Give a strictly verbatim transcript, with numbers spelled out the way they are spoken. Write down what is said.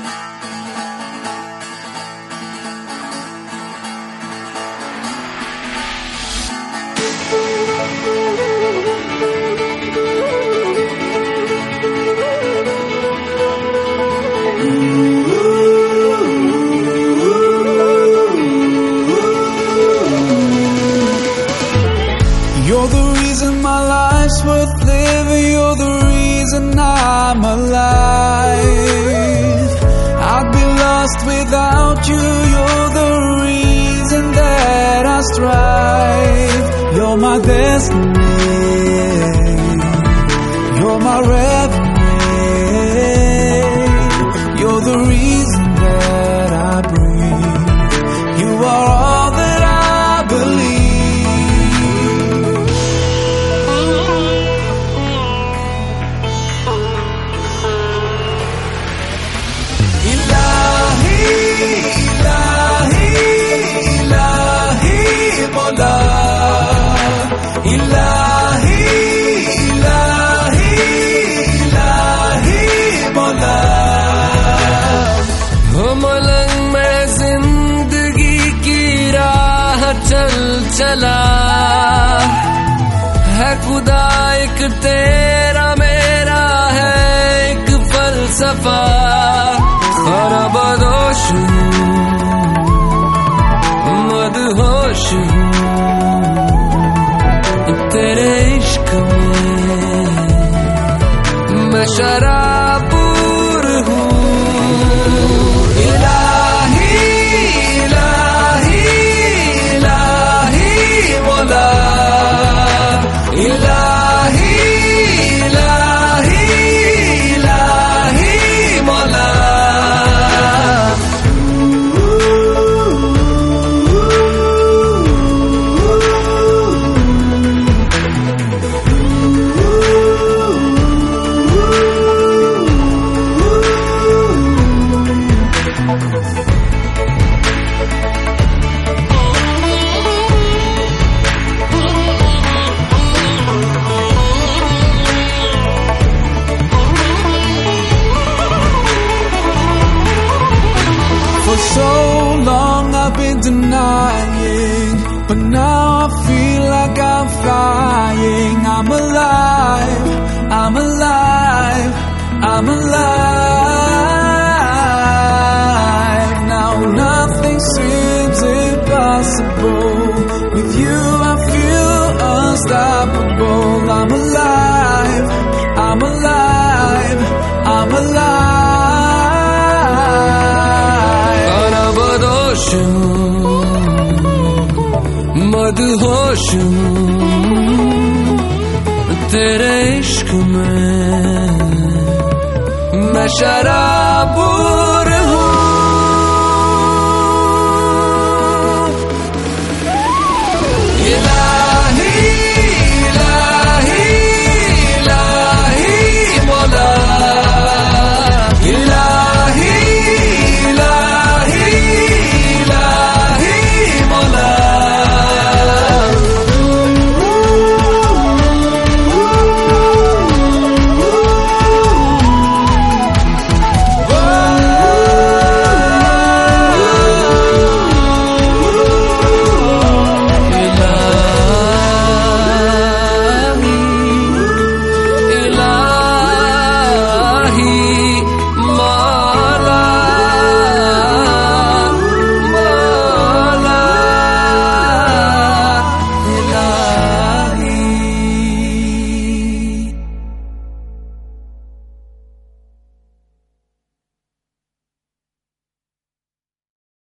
You're the reason my life's worth living. You're the reason I'm alive. I'd be lost without you. You're the reason that I strive. You're my destiny. You're my reverie. You're the reason that I breathe. You are all that I believe. चल चला है खुदा एक तेरा मेरा है एक फलसफा खरबदोश मदहोश तेरे इश्क में मैं शराबूर हूँ। So long I've been denying, but now I feel like I'm flying. I'm alive, I'm alive, I'm alive. Now nothing seems impossible. With you I feel unstoppable. I'm alive, I'm alive, I'm alive. मदहोश तेरे इश्क में मैं शराबूर